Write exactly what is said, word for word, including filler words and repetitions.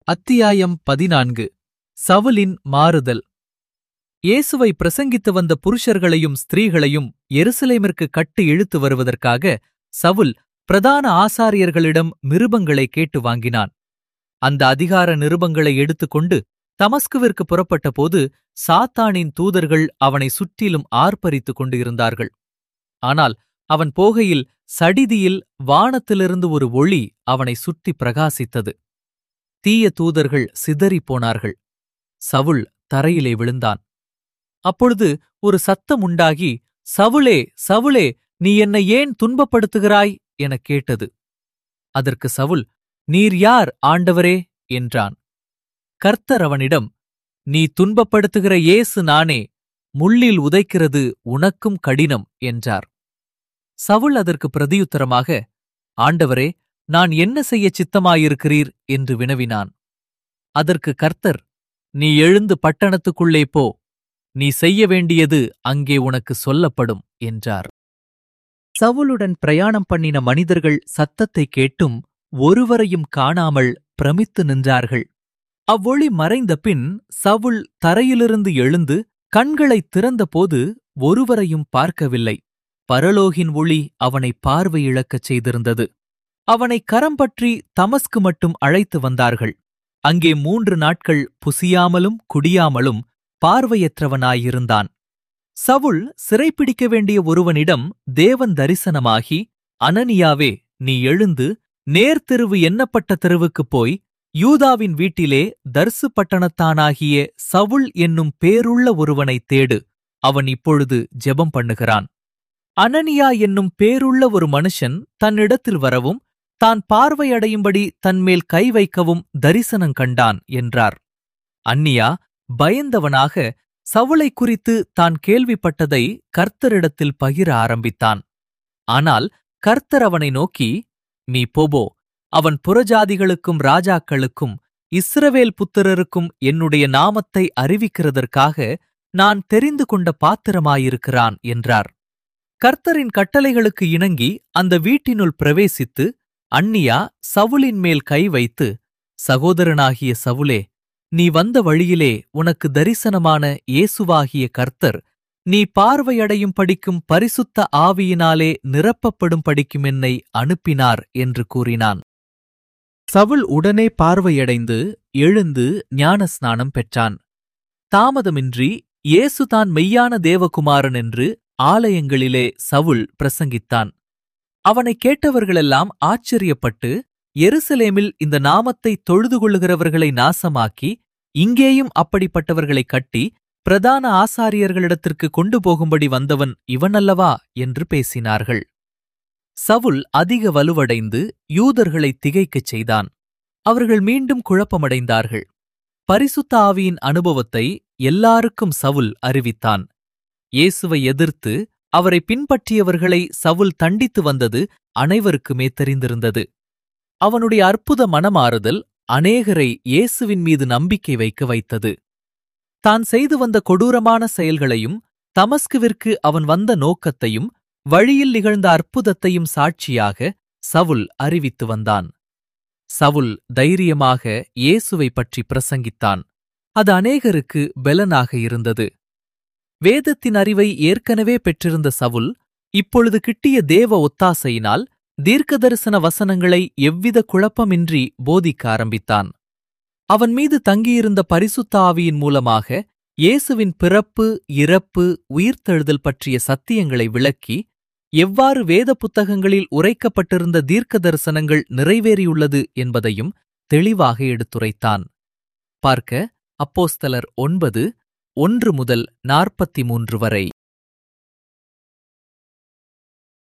அத்தியாயம் பதினான்கு. சவுலின் மாறுதல். இயேசுவை பிரசங்கித்து வந்த புருஷர்களையும் ஸ்திரீகளையும் எருசலேமிற்கு கட்டி இழுத்து வருவதற்காக சவுல் பிரதான ஆசாரியர்களிடம் நிருபங்களை கேட்டு வாங்கினான். அந்த அதிகார நிருபங்களை எடுத்துக்கொண்டு தமஸ்குவிற்கு புறப்பட்டபோது சாத்தானின் தூதர்கள் அவனை சுற்றிலும் ஆர்ப்பரித்துக் கொண்டு இருந்தார்கள். ஆனால் அவன் போகையில் சடிதியில் வானத்திலிருந்து ஒரு ஒளி அவனை சுற்றி பிரகாசித்தது. தீய தூதர்கள் சிதறிப் போனார்கள். சவுல் தரையிலே விழுந்தான். அப்பொழுது ஒரு சத்தம் உண்டாகி, சவுலே, சவுலே, நீ என்னை ஏன் துன்பப்படுத்துகிறாய் எனக் கேட்டது. அதற்கு சவுல், நீர் யார் ஆண்டவரே என்றான். கர்த்தர் அவனிடம், நீ துன்பப்படுத்துகிற இயேசு நானே, முள்ளில் உதைக்கிறது உனக்கும் கடினம் என்றார். சவுல் அதற்கு பிரதியுத்தரமாக, ஆண்டவரே, நான் என்ன செய்யச் சித்தமாயிருக்கிறீர் என்று வினவினான். அதற்கு கர்த்தர், நீ எழுந்து பட்டணத்துக்குள்ளே போ, நீ செய்ய வேண்டியது அங்கே உனக்கு சொல்லப்படும் என்றார். சவுலுடன் பிரயாணம் பண்ணின மனிதர்கள் சத்தத்தைக் கேட்டும் ஒருவரையும் காணாமல் பிரமித்து நின்றார்கள். அவ்வொளி மறைந்த பின் சவுல் தரையிலிருந்து எழுந்து கண்களைத் திறந்தபோது ஒருவரையும் பார்க்கவில்லை. பரலோகின் ஒளி அவனை பார்வை இழக்கச் செய்திருந்தது. அவனை கரம்பற்றி தமஸ்கு மட்டும் அழைத்து வந்தார்கள். அங்கே மூன்று நாட்கள் புசியாமலும் குடியாமலும் பார்வையற்றவனாயிருந்தான். சவுல் சிறைப்பிடிக்க வேண்டிய ஒருவனிடம் தேவன் தரிசனமாகி, அனனியாவே, நீ எழுந்து நேர்த்தெருவு எண்ணப்பட்ட தெருவுக்குப் போய் யூதாவின் வீட்டிலே தர்சு பட்டணத்தானாகிய சவுல் என்னும் பேருள்ள ஒருவனைத் தேடு, அவன் இப்பொழுது ஜெபம் பண்ணுகிறான். அனனியா என்னும் பேருள்ள ஒரு மனுஷன் தன்னிடத்தில் வரவும் தான் பார்வையடையும்படி தன்மேல் கை வைக்கவும் தரிசனம் கண்டான் என்றார். அன்னியா பயந்தவனாக சவுளைக் குறித்து தான் கேள்விப்பட்டதை கர்த்தரிடத்தில் பகிர ஆரம்பித்தான். ஆனால் கர்த்தர் அவனை நோக்கி, நீ போபோ, அவன் புறஜாதிகளுக்கும் ராஜாக்களுக்கும் இஸ்ரவேல் புத்திரருக்கும் என்னுடைய நாமத்தை அறிவிக்கிறதற்காக நான் தெரிந்து கொண்ட பாத்திரமாயிருக்கிறான் என்றார். கர்த்தரின் கட்டளைகளுக்கு இணங்கி அந்த வீட்டினுள் பிரவேசித்து அன்னியா சவுலின் மேல் கை வைத்து, சகோதரனாகிய சவுலே, நீ வந்த வழியிலே உனக்கு தரிசனமான இயேசுவாகிய கர்த்தர் நீ பார்வையடையும் படிக்கும் பரிசுத்த ஆவியினாலே நிரப்பப்படும் படிக்கும் என்னை அனுப்பினார் என்று கூறினான். சவுல் உடனே பார்வையடைந்து எழுந்து ஞானஸ்நானம் பெற்றான். தாமதமின்றி இயேசுதான் மெய்யான தேவகுமாரன் என்று ஆலயங்களிலே சவுல் பிரசங்கித்தான். அவனைக் கேட்டவர்களெல்லாம் ஆச்சரியப்பட்டு, எருசலேமில் இந்த நாமத்தை தொழுது கொள்ளுகிறவர்களை நாசமாக்கி இங்கேயும் அப்படிப்பட்டவர்களைக் கட்டி பிரதான ஆசாரியர்களிடத்திற்கு கொண்டு போகும்படி வந்தவன் இவனல்லவா என்று பேசினார்கள். சவுல் அதிக வலுவடைந்து யூதர்களைத் திகைக்கச் செய்தான். அவர்கள் மீண்டும் குழப்பமடைந்தார்கள். பரிசுத்த ஆவியின் அனுபவத்தை எல்லாருக்கும் சவுல் அறிவித்தான். இயேசுவை எதிர்த்து அவரை பின்பற்றியவர்களை சவுல் தண்டித்து வந்தது அனைவருக்குமே தெரிந்திருந்தது. அவனுடைய அற்புத மனமாறுதல் அநேகரை இயேசுவின் மீது நம்பிக்கை வைக்க வைத்தது. தான் செய்து வந்த கொடூரமான செயல்களையும் தமஸ்குவிற்கு அவன் வந்த நோக்கத்தையும் வழியில் நிகழ்ந்த அற்புதத்தையும் சாட்சியாக சவுல் அறிவித்து வந்தான். சவுல் தைரியமாக இயேசுவை பற்றி பிரசங்கித்தான். அது அநேகருக்கு பெலனாக இருந்தது. வேதத்தின் அறிவை ஏற்கனவே பெற்றிருந்த சவுல் இப்பொழுது கிட்டிய தேவ ஒத்தாசையினால் தீர்க்கதரிசன வசனங்களை எவ்வித குழப்பமின்றி போதிக்க ஆரம்பித்தான். அவன் மீது தங்கியிருந்த பரிசுத்த ஆவியின் மூலமாக இயேசுவின் பிறப்பு, இறப்பு, உயிர்த்தெழுதல் பற்றிய சத்தியங்களை விளக்கி எவ்வாறு வேத புத்தகங்களில் உரைக்கப்பட்டிருந்த தீர்க்க தரிசனங்கள் நிறைவேறியுள்ளது என்பதையும் தெளிவாக எடுத்துரைத்தான். பார்க்க அப்போஸ்தலர் ஒன்பது ஒன்று முதல் நாற்பத்தி மூன்று வரை.